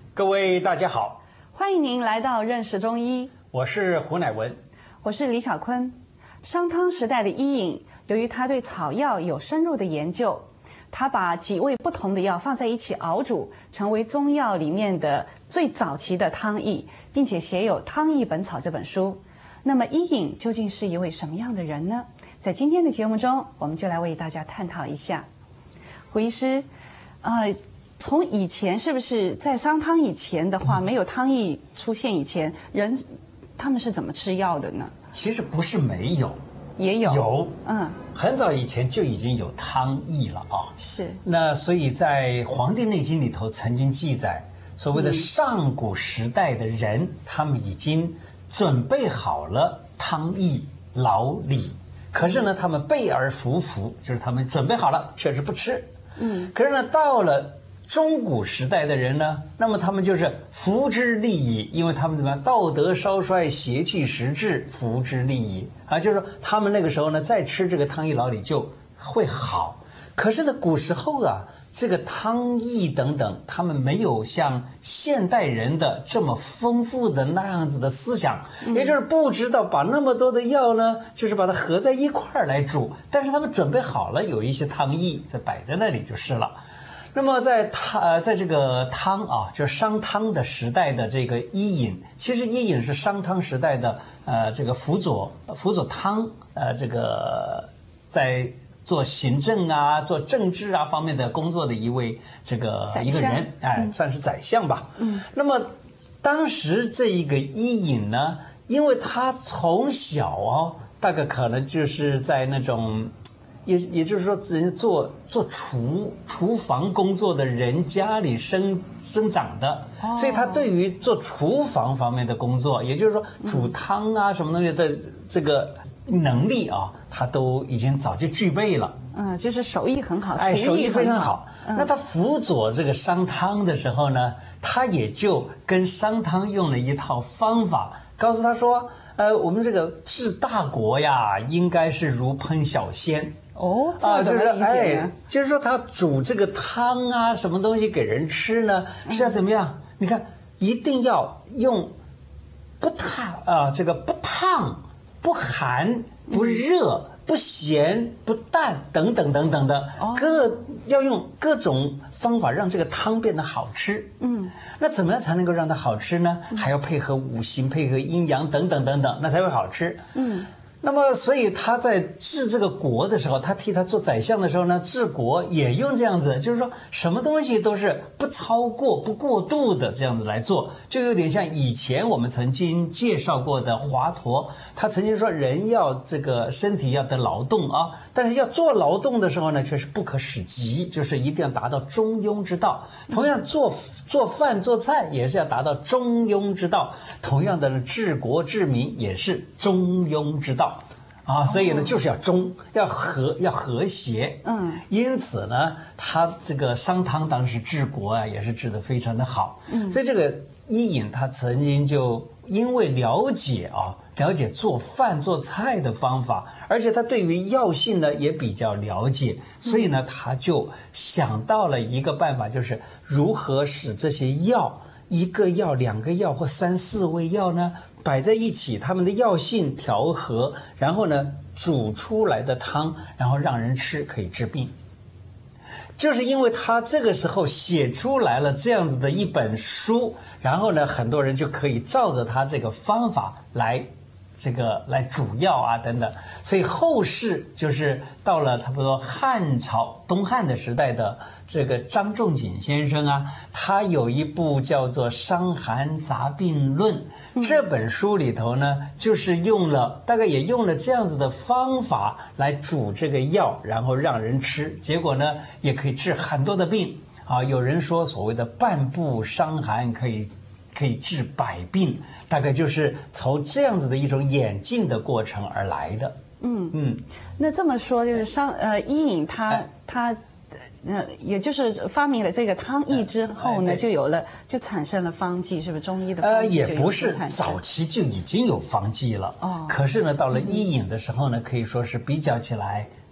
各位大家好， 欢迎您来到认识中医， 我是胡乃文， 我是李小坤。商汤时代的伊尹，由于他对草药有深入的研究，他把几味不同的药放在一起熬煮，成为中药里面的最早期的汤液，并且写有《汤液本草》这本书。那么伊尹究竟是一位什么样的人呢？在今天的节目中，我们就来为大家探讨一下。胡医师，从以前是不是在商汤以前的话，没有汤液出现以前，人他们是怎么吃药的呢？ 其实不是没有， 也有， 有，很早以前就已经有汤液了啊。 是。 那所以在《黄帝内经》里头曾经记载，所谓的上古时代的人，他们已经准备好了汤液、老李，可是呢，他们备而服服，就是他们准备好了，确实不吃。可是呢，到了中古时代的人呢，那么他们就是服之利矣，因为他们怎么样，道德稍衰，邪气时至，服之利矣啊，就是说他们那个时候呢，再吃这个汤液老李就会好。可是呢，古时候啊，这个汤液等等，他们没有像现代人的这么丰富的那样子的思想，也就是不知道把那么多的药呢，就是把它合在一块儿来煮，但是他们准备好了，有一些汤液在摆在那里就是了。那么在这个汤啊，就是商汤的时代的这个伊尹，其实伊尹是商汤时代的这个辅佐汤这个在做行政啊、做政治啊方面的工作的一个人，算是宰相吧。那么当时这一个伊尹呢，因为他从小大概可能就是在那种。也就是说，人做厨房工作的人家里生长的，所以他对于做厨房方面的工作，也就是说煮汤啊什么东西的这个能力啊，他都已经早就具备了。 就是手艺很好， 手艺非常好。那他辅佐这个商汤的时候呢，他也就跟商汤用了一套方法，告诉他说，我们这个治大国呀，应该是如烹小鲜。 这怎么理解呢？ 就是说他煮这个汤啊，什么东西给人吃呢？是要怎么样？你看，一定要用不烫、不寒、不热、不咸、不淡等等等等的要用各种方法让这个汤变得好吃。那怎么样才能够让它好吃呢？还要配合五行、配合阴阳等等等等，那才会好吃。那么，所以他在治这个国的时候，他替他做宰相的时候呢，治国也用这样子，就是说什么东西都是不超过、不过度的这样子来做，就有点像以前我们曾经介绍过的华佗，他曾经说人要这个身体要得劳动啊，但是要做劳动的时候呢，却是不可使急，就是一定要达到中庸之道。同样做饭做菜也是要达到中庸之道，同样的治国治民也是中庸之道。所以呢，就是要要和谐。因此呢，他这个商汤当时治国啊，也是治得非常的好。所以这个伊尹他曾经就因为了解做饭做菜的方法，而且他对于药性呢也比较了解，所以呢，他就想到了一个办法，就是如何使这些药1个药、2个药或3、4味药呢摆在一起，他们的药性调和，然后呢煮出来的汤，然后让人吃可以治病。就是因为他这个时候写出来了这样子的一本书，然后呢很多人就可以照着他这个方法来煮药啊等等，所以后世就是到了差不多汉朝东汉的时代的这个张仲景先生啊，他有一部叫做《伤寒杂病论》，这本书里头呢，就是大概也用了这样子的方法来煮这个药，然后让人吃，结果呢也可以治很多的病啊。有人说所谓的半部伤寒可以治百病，大概就是从这样子的一种演进的过程而来的。 那这么说就是伊尹他也就是发明了这个汤液之后呢，就产生了方剂，是不是中医的方剂？ 也不是，早期就已经有方剂了。可是呢，到了伊尹的时候呢，可以说是比较起来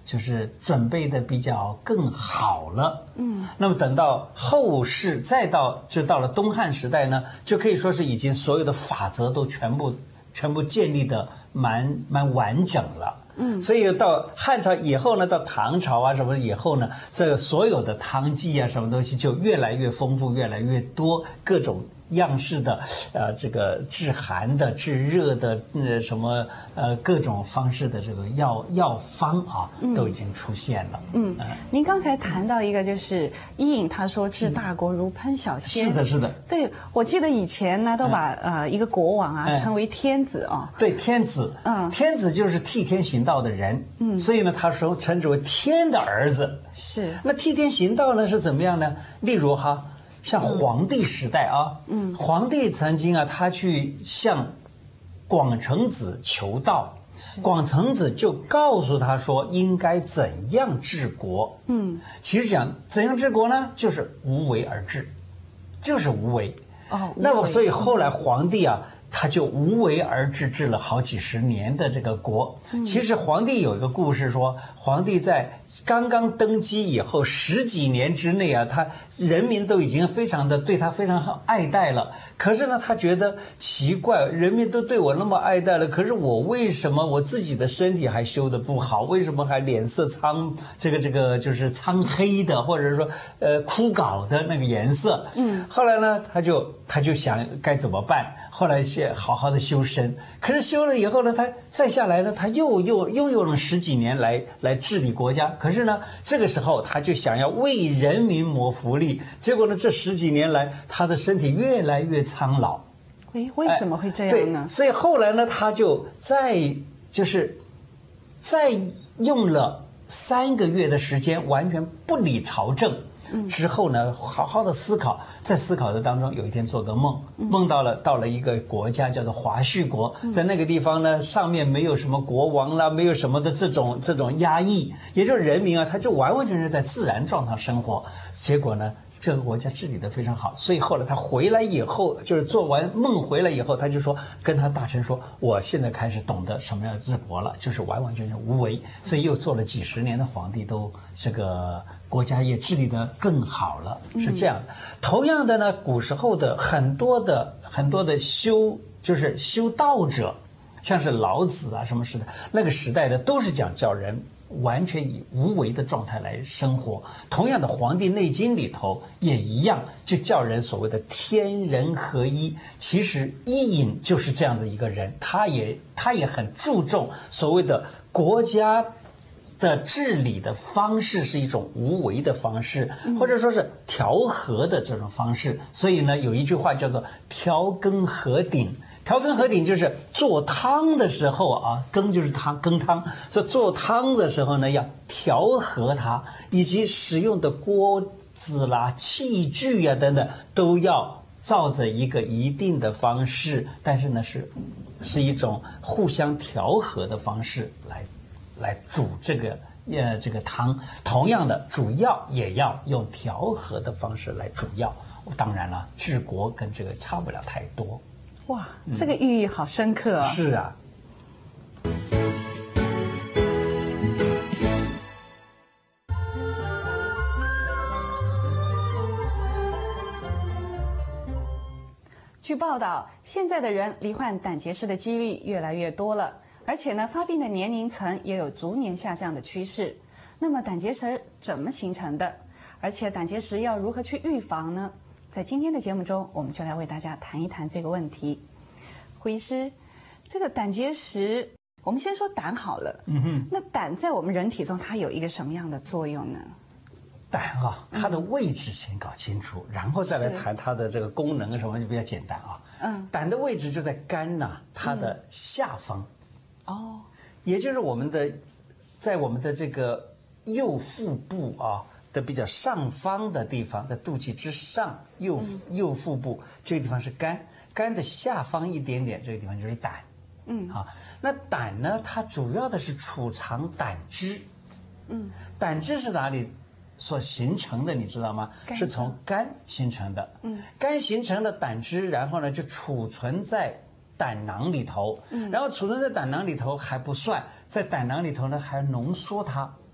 就是准备的比较更好了。那么等到后世再到了东汉时代呢，就可以说是已经所有的法则都全部建立的蛮完整了。所以到汉朝以后呢，到唐朝啊什么以后呢，这个所有的汤剂啊什么东西就越来越丰富，越来越多，各种样式的，这个治寒的、治热的，什么各种方式的这个药方啊，都已经出现了。 您刚才谈到一个就是伊尹，他说治大国如烹小鲜。 是的。 对，我记得以前呢，都把一个国王啊称为天子啊。 对，天子。天子就是替天行道的人。所以呢，他说称之为天的儿子。 是。 那替天行道呢是怎么样呢？例如哈。像黄帝时代啊，黄帝曾经啊，他去向广成子求道，广成子就告诉他说应该怎样治国。其实讲怎样治国呢，就是无为而治，就是无为。那么所以后来皇帝啊，他就无为而治，治了好几十年的这个国。其实皇帝有一个故事说，皇帝在刚刚登基以后10几年之内啊，他人民都已经对他非常爱戴了。可是呢，他觉得奇怪，人民都对我那么爱戴了，可是为什么我自己的身体还修得不好？为什么还脸色这个就是苍黑的，或者说枯槁的那个颜色？后来呢，他就想该怎么办？后来好好的修身，可是修了以后呢，他再下来呢，他又用了10几年来治理国家。可是呢，这个时候他就想要为人民谋福利，结果呢，这10几年来，他的身体越来越苍老。 为什么会这样呢？ 对，所以后来呢，他就再用了3个月的时间，完全不理朝政。之后呢，好好的思考，在思考的当中，有一天做个梦，梦到了一个国家叫做华胥国，在那个地方呢，上面没有什么国王啦，没有什么的这种压抑，也就是人民啊，他就完完全全在自然状态生活。结果呢，这个国家治理得非常好，所以后来他回来以后，就是做完梦回来以后，他就说跟他大臣说，我现在开始懂得什么样治国了，就是完完全全无为，所以又做了几十年的皇帝，都这个国家也治理得更好了，是这样的。同样的呢，古时候的很多的修道者，像是老子啊什么时代，那个时代的都是叫人完全以无为的状态来生活。同样的，《黄帝内经》里头也一样，就叫人所谓的天人合一。其实伊尹就是这样的一个人，他也很注重所谓的国家的治理的方式是一种无为的方式，或者说是调和的这种方式。所以呢，有一句话叫做调羹合鼎。调羹合鼎就是做汤的时候啊，羹就是羹汤，所以做汤的时候呢，要调和它，以及使用的锅子啦、器具呀等等，都要照着一个一定的方式，但是呢是一种互相调和的方式来煮这个汤。同样的，煮药也要用调和的方式来煮药。当然了，治国跟这个差不了太多。 哇，这个寓意好深刻啊！ 是啊。 据报道，现在的人罹患胆结石的几率越来越多了，而且呢，发病的年龄层也有逐年下降的趋势。那么，胆结石怎么形成的？而且，胆结石要如何去预防呢？在今天的节目中，我们就来为大家谈一谈这个问题。胡医师，这个胆结石，我们先说胆好了。那胆在我们人体中，它有一个什么样的作用呢？ 胆啊，它的位置先搞清楚，然后再来谈它的这个功能什么就比较简单啊。胆的位置就在肝呐，它的下方。也就是在我们的这个右腹部啊的比较上方的地方，在肚脐之上右腹部这个地方是肝，肝的下方一点点这个地方就是胆。那胆呢，它主要的是储藏胆汁。胆汁是哪里所形成的，你知道吗？是从肝形成的。肝形成了胆汁，然后呢就储存在胆囊里头。然后储存在胆囊里头还不算，在胆囊里头呢还浓缩它。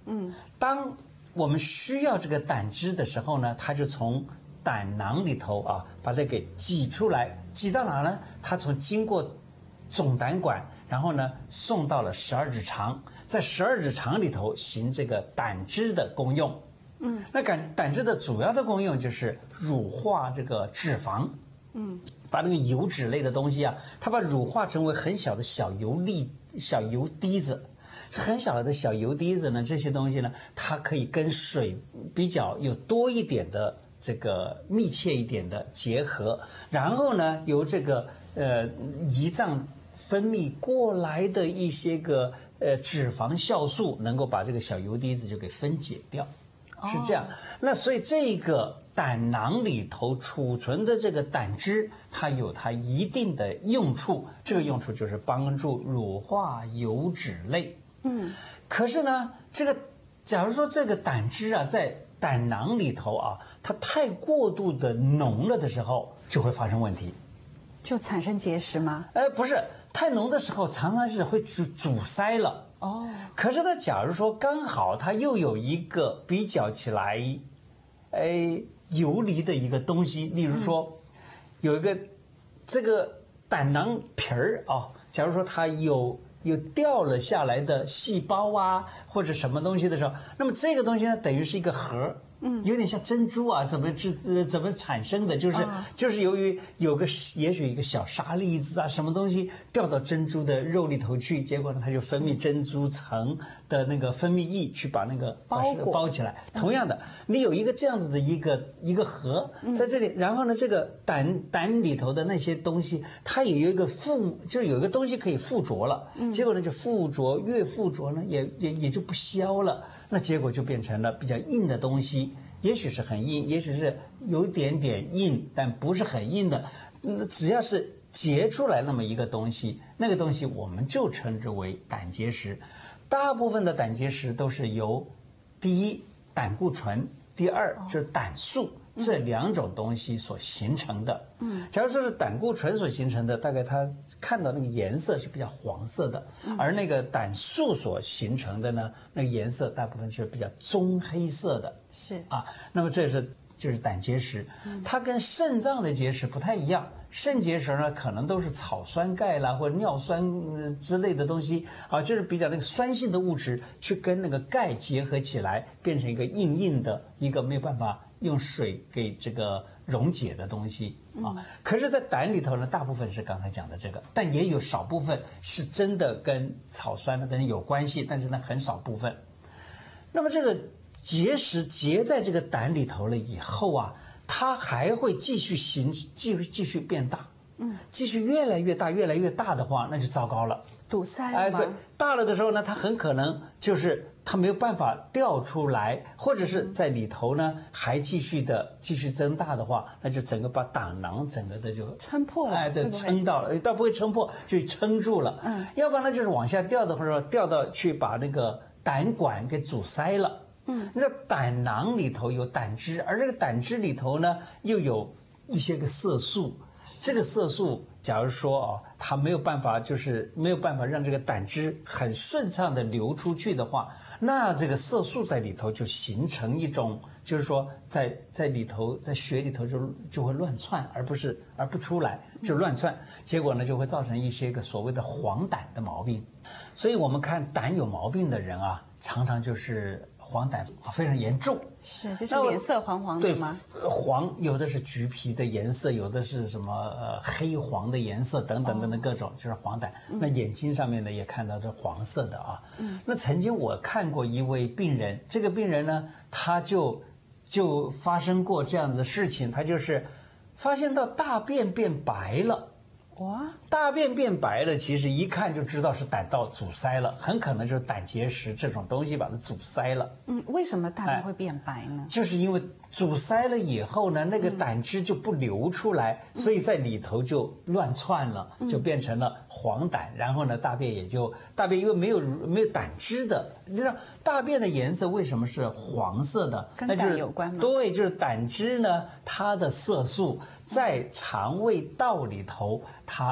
当我们需要这个胆汁的时候呢，它就从胆囊里头啊把它给挤出来，挤到哪呢？它经过总胆管，然后呢送到了12指肠，在12指肠里头行这个胆汁的功用。那胆汁的主要的功用就是乳化这个脂肪，把那个油脂类的东西啊，它把乳化成为很小的小油滴子。很小的小油滴子呢，这些东西呢，它可以跟水比较有多一点的这个密切一点的结合，然后呢，由这个胰脏分泌过来的一些个脂肪酵素，能够把这个小油滴子就给分解掉，是这样。那所以这个胆囊里头储存的这个胆汁，它有它一定的用处，这个用处就是帮助乳化油脂类。可是呢，假如说这个胆汁啊，在胆囊里头啊，它太过度的浓了的时候，就会发生问题， 就产生结石吗？ 不是，太浓的时候常常是会阻塞了。可是呢，假如说刚好它又有一个比较起来，游离的一个东西，例如说，有一个这个胆囊皮儿啊，假如说它有掉了下来的细胞啊，或者什么东西的时候，那么这个东西呢，等于是一个核，有点像珍珠啊，怎么产生的？就是由于也许一个小沙粒子啊，什么东西掉到珍珠的肉里头去，结果呢，它就分泌珍珠层的那个分泌液去把那个包起来。同样的，你有一个这样子的一个核在这里，然后呢，这个胆里头的那些东西，它也有一个就是有一个东西可以附着了，结果呢就越附着呢也就不消了，那结果就变成了比较硬的东西。也许是很硬，也许是有点点硬，但不是很硬的。只要是结出来那么一个东西，那个东西我们就称之为胆结石。大部分的胆结石都是由第一胆固醇，第二就是胆素这两种东西所形成的。假如说是胆固醇所形成的，大概它看到那个颜色是比较黄色的，而那个胆素所形成的呢，那个颜色大部分是比较棕黑色的。 是啊，那么就是胆结石，它跟肾脏的结石不太一样。肾结石呢，可能都是草酸钙啦或者尿酸之类的东西啊，就是比较那个酸性的物质去跟那个钙结合起来，变成一个硬的一个没有办法用水给这个溶解的东西啊。可是，在胆里头呢，大部分是刚才讲的这个，但也有少部分是真的跟草酸的东西有关系，但是呢，很少部分。那么这个结石结在这个胆里头了以后啊，它还会继续变大，继续越来越大的话，那就糟糕了， 堵塞了吗？ 对，大了的时候呢，它很可能就是它没有办法掉出来，或者是在里头呢还继续增大的话，那就整个把胆囊整个的就撑破了， 对，撑到了，倒不会撑破，就撑住了，要不然呢就是往下掉的，或者说掉到去把那个胆管给阻塞了。那胆囊里头有胆汁，而这个胆汁里头呢，又有一些个色素。这个色素，假如说它没有办法让这个胆汁很顺畅的流出去的话，那这个色素在里头就形成一种，就是说在里头在血里头就会乱窜，而不出来就乱窜，结果呢就会造成一些个所谓的黄疸的毛病。所以我们看胆有毛病的人啊，常常就是黄疸非常严重， 是就是脸色黄黄的吗？ 对，黄有的是橘皮的颜色，有的是什么黑黄的颜色等等的各种，就是黄疸。那眼睛上面呢也看到这黄色的啊。那曾经我看过一位病人，这个病人呢他就发生过这样的事情，他就是发现到大便变白了。 哇， 大便变白了，其实一看就知道是胆道阻塞了，很可能就是胆结石这种东西把它阻塞了。 为什么大便会变白呢？ 就是因为阻塞了以后呢，那个胆汁就不流出来，所以在里头就乱窜了，就变成了黄疸。然后呢，大便因为没有胆汁的，你知道大便的颜色为什么是黄色的？ 跟胆有关吗？ 对，就是胆汁呢，它的色素在肠胃道里头，它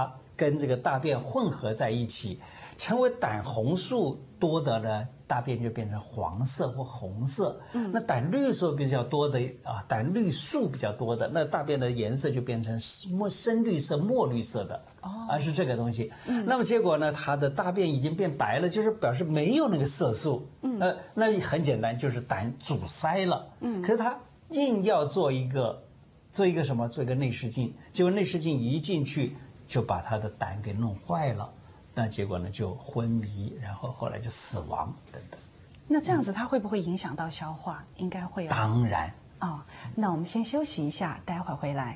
跟这个大便混合在一起，成为胆红素多的呢，大便就变成黄色或红色。那胆绿素比较多的啊，胆绿素比较多的，那大便的颜色就变成深绿色、墨绿色的。是这个东西。那么结果呢，它的大便已经变白了，就是表示没有那个色素。那很简单，就是胆阻塞了。可是他硬要做一个什么？做一个内视镜，结果内视镜一进去就把他的胆给弄坏了。那结果呢，就昏迷，然后后来就死亡等等。 那这样子，它会不会影响到消化？应该会。 当然。 那我们先休息一下，待会儿回来。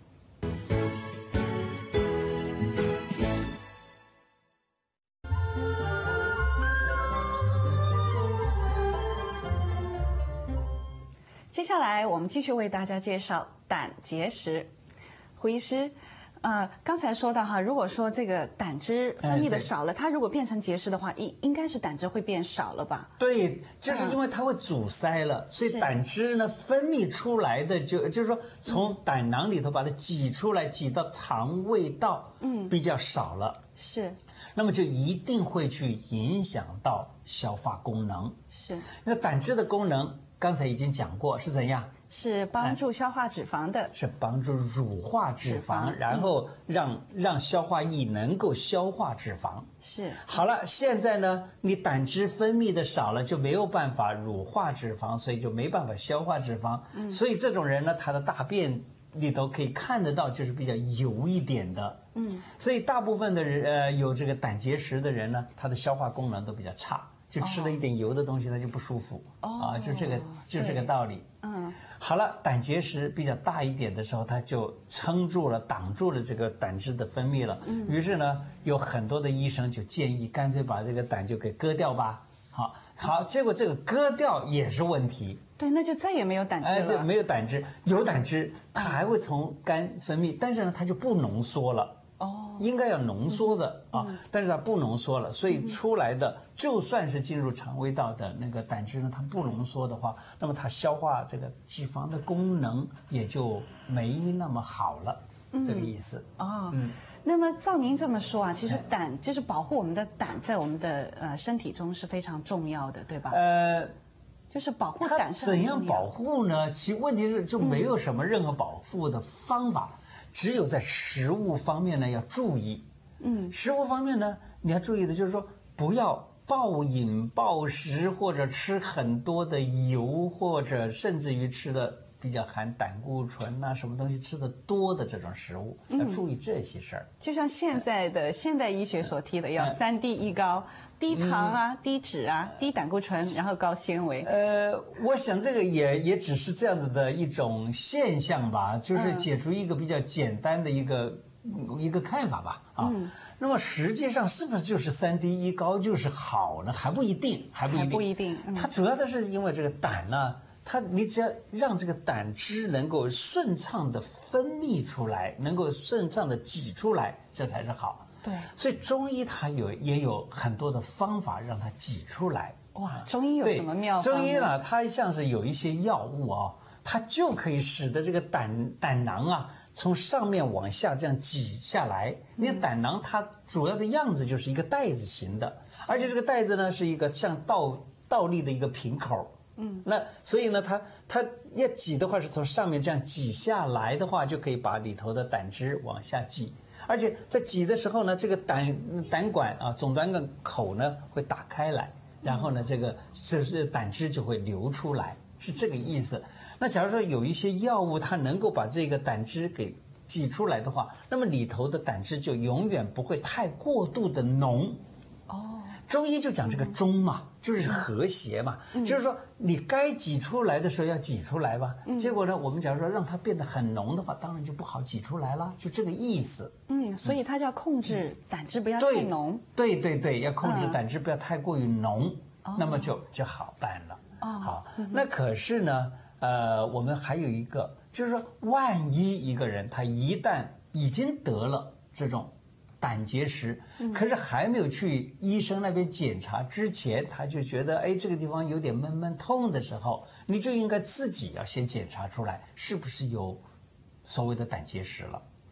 接下来我们继续为大家介绍胆结石。胡医师，刚才说到哈，如果说这个胆汁分泌的少了，它如果变成结石的话，应该是胆汁会变少了吧？ 对，就是因为它会阻塞了，所以胆汁呢分泌出来的就是说从胆囊里头把它挤出来，挤到肠胃道，比较少了。 是。 那么就一定会去影响到消化功能。 是。 那胆汁的功能刚才已经讲过是怎样？ 是帮助消化脂肪的， 是帮助乳化脂肪，然后让消化液能够消化脂肪。 是。好了，现在呢，你胆汁分泌的少了，就没有办法乳化脂肪，所以就没办法消化脂肪。所以这种人呢，他的大便里头可以看得到，就是比较油一点的。所以大部分的人有这个胆结石的人呢，他的消化功能都比较差，就吃了一点油的东西，他就不舒服。就这个道理。好了，胆结石比较大一点的时候，它就撑住了、挡住了这个胆汁的分泌了。于是呢，有很多的医生就建议，干脆把这个胆就给割掉吧。好，结果这个割掉也是问题。 对，那就再也没有胆汁了。 就没有胆汁，有胆汁，它还会从肝分泌，但是呢，它就不浓缩了。应该要浓缩的但是它不浓缩了，所以出来的就算是进入肠胃道的那个胆汁呢，它不浓缩的话，那么它消化这个脂肪的功能也就没那么好了，这个意思。 那么照您这么说啊，其实胆就是保护我们的胆，在我们的身体中是非常重要的，对吧？就是保护胆是很重要的。 怎样保护呢？其问题是就没有什么任何保护的方法。只有在食物方面呢要注意，食物方面呢你要注意的就是说不要暴饮暴食，或者吃很多的油，或者甚至于吃的比较含胆固醇什么东西吃的多的这种食物，要注意这些事儿。 就像现在的现代医学所提的，要3低1高，低糖低脂低胆固醇，然后高纤维。 我想这个也只是这样子的一种现象吧，就是解除一个比较简单的一个看法吧。那么实际上是不是就是3低1高就是好呢？还不一定。它主要的是因为这个胆呢，你只要让这个胆汁能够顺畅的分泌出来，能够顺畅的挤出来，这才是好。 对， 所以中医它也有很多的方法让它挤出来。 哇，中医有什么妙方？ 中医呢，它像是有一些药物它就可以使得这个胆囊从上面往下这样挤下来。因为胆囊它主要的样子就是一个袋子形的，而且这个袋子呢是一个像倒立的一个瓶口。那所以呢，它要挤的话是从上面这样挤下来的话，就可以把里头的胆汁往下挤。而且在挤的时候呢，这个胆管总胆管口呢会打开来，然后呢这个胆汁就会流出来，是这个意思。那假如说有一些药物它能够把这个胆汁给挤出来的话，那么里头的胆汁就永远不会太过度的浓。中医就讲这个中嘛，就是和谐嘛，就是说你该挤出来的时候要挤出来吧。结果呢，我们假如说让它变得很浓的话，当然就不好挤出来了，就这个意思。 所以它就要控制胆汁不要太浓。 对，要控制胆汁不要太过于浓，那么就好办了。好，那可是呢，我们还有一个，就是说万一一个人他一旦已经得了这种胆结石，可是还没有去医生那边检查之前，他就觉得这个地方有点闷痛的时候，你就应该自己要先检查出来是不是有所谓的胆结石了。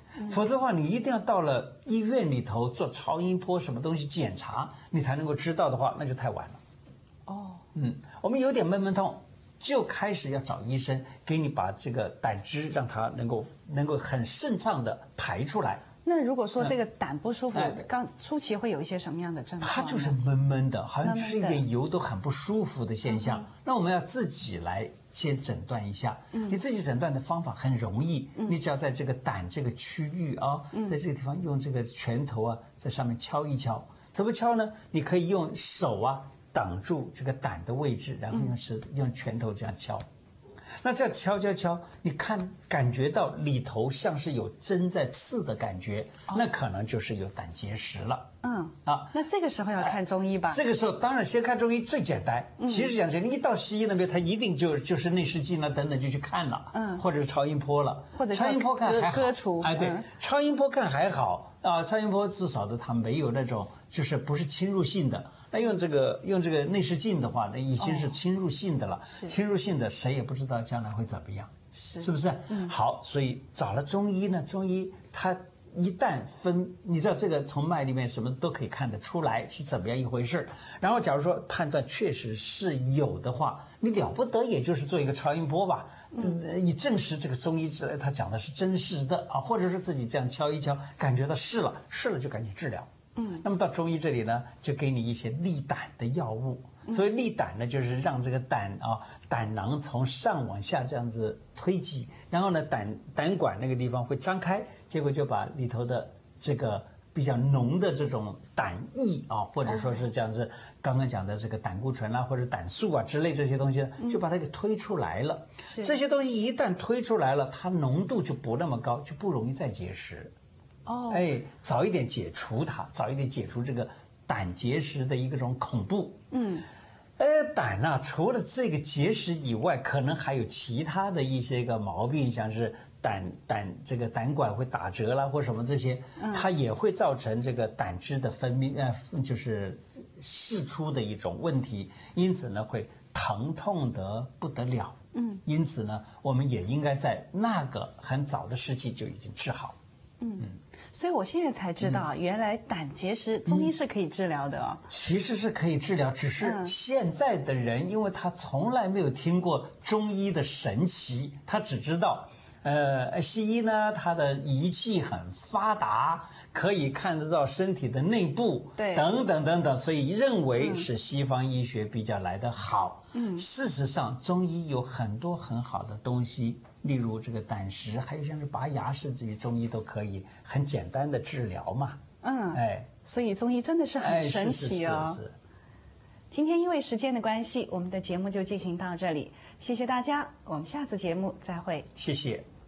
否则的话，你一定要到了医院里头做超音波什么东西检查，你才能够知道的话，那就太晚了。 哦， 我们有点闷痛，就开始要找医生给你把这个胆汁让它能够很顺畅的排出来。 那如果说这个胆不舒服，刚初期会有一些什么样的症状？ 它就是闷闷的，好像吃一点油都很不舒服的现象。那我们要自己来先诊断一下。你自己诊断的方法很容易，你只要在这个胆这个区域啊，在这个地方用这个拳头啊，在上面敲一敲。怎么敲呢？你可以用手啊挡住这个胆的位置，然后用拳头这样敲。那这样敲，你感觉到里头像是有针在刺的感觉，那可能就是有胆结石了。 那这个时候要看中医吧？ 这个时候当然先看中医最简单。其实讲真，一到西医那边，他一定就是内视镜了等等就去看了，或者是超音波了， 或者超音波看还好， 割除。 对，超音波看还好啊，超音波至少的它没有那种就是不是侵入性的。那用这个内视镜的话，那已经是侵入性的了。侵入性的谁也不知道将来会怎么样，是不是？好，所以找了中医呢，中医他一旦你知道这个从脉里面什么都可以看得出来是怎么样一回事。然后假如说判断确实是有的话，你了不得也就是做一个超音波吧，以证实这个中医他讲的是真实的啊，或者是自己这样敲一敲，感觉到是了就赶紧治疗。那么到中医这里呢，就给你一些利胆的药物。所谓利胆呢，就是让这个胆囊从上往下这样子推挤，然后呢胆管那个地方会张开，结果就把里头的这个比较浓的这种胆液啊，或者说是这样子刚刚讲的这个胆固醇啦，或者胆素啊之类这些东西，就把它给推出来了。这些东西一旦推出来了，它浓度就不那么高，就不容易再结石。早一点解除它，早一点解除这个胆结石的一种恐怖。胆啊，除了这个结石以外，可能还有其他的一些个毛病，像是这个胆管会打折啦，或什么这些，它也会造成这个胆汁的分泌就是释出的一种问题，因此呢会疼痛得不得了。因此呢，我们也应该在那个很早的时期就已经治好。 所以我现在才知道，原来胆结石中医是可以治疗的哦。 其实是可以治疗，只是现在的人，因为他从来没有听过中医的神奇，他只知道，西医呢，它的仪器很发达，可以看得到身体的内部，等等，所以认为是西方医学比较来得好。事实上，中医有很多很好的东西。例如这个胆石，还有像是拔牙，甚至于中医都可以很简单的治疗嘛。 所以中医真的是很神奇哦。 是。 今天因为时间的关系，我们的节目就进行到这里，谢谢大家，我们下次节目再会。 谢谢。